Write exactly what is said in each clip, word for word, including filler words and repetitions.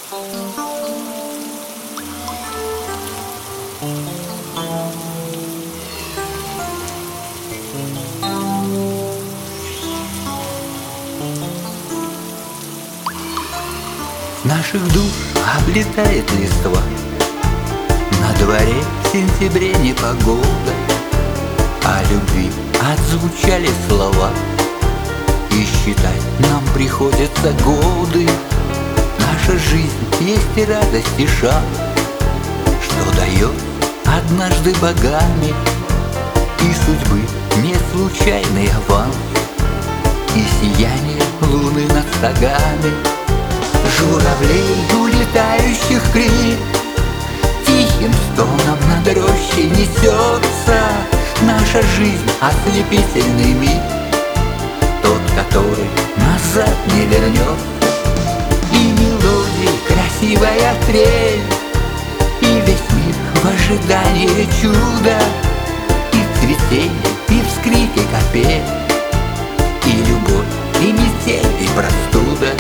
Наших душ облетает листва, на дворе в сентябре непогода, о любви отзвучали слова, и считать нам приходится годы. Наша жизнь есть и радость, и шаг, что дает однажды богами, и судьбы не случайный аванс, и сияние луны над стогами. Журавлей, улетающих крик, тихим стоном над рощей несется. Наша жизнь — ослепительный миг, тот, который назад не вернется. И мелодии красивая трель, и весь мир в ожидании чуда, и цветение, и вскрики капель, и любовь, и метель, и простуда.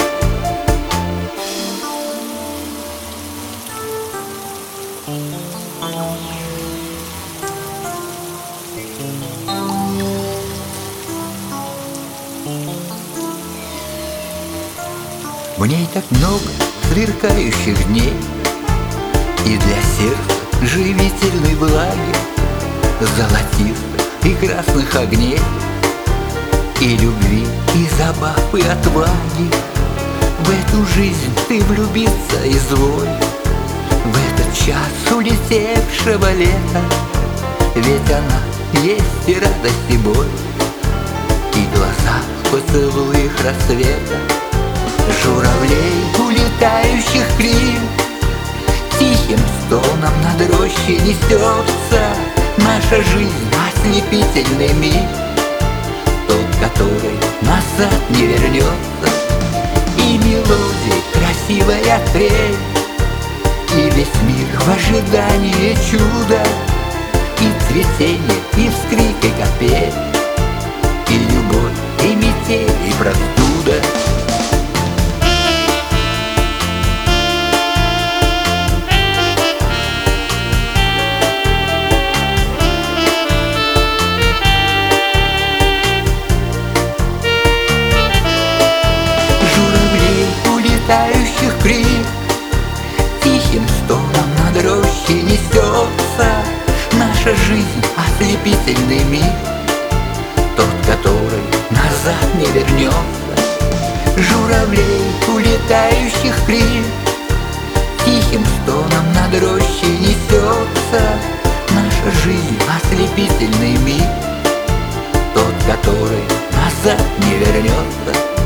В ней так много сверкающих дней, и для сердца живительной влаги, золотистых и красных огней, и любви, и забав, и отваги. В эту жизнь ты влюбиться изволь, в этот час улетевшего лета, ведь она есть и радость, и боль, и глаза в поцелуях рассвета. Журавлей, улетающих крик, тихим стоном над рощей несется. Наша жизнь — ослепительный миг, тот, который назад не вернется. И мелодии красивая трель, и весь мир в ожидании чуда, и цветение, и вскрики капель, и любовь, и метель, и простуда. Улетающих крик, тихим стоном над рощей несется. Наша жизнь — ослепительный миг, тот, который назад не вернется. Журавлей, улетающих крик, тихим стоном над рощей несется. Наша жизнь — ослепительный миг, тот, который назад не вернется.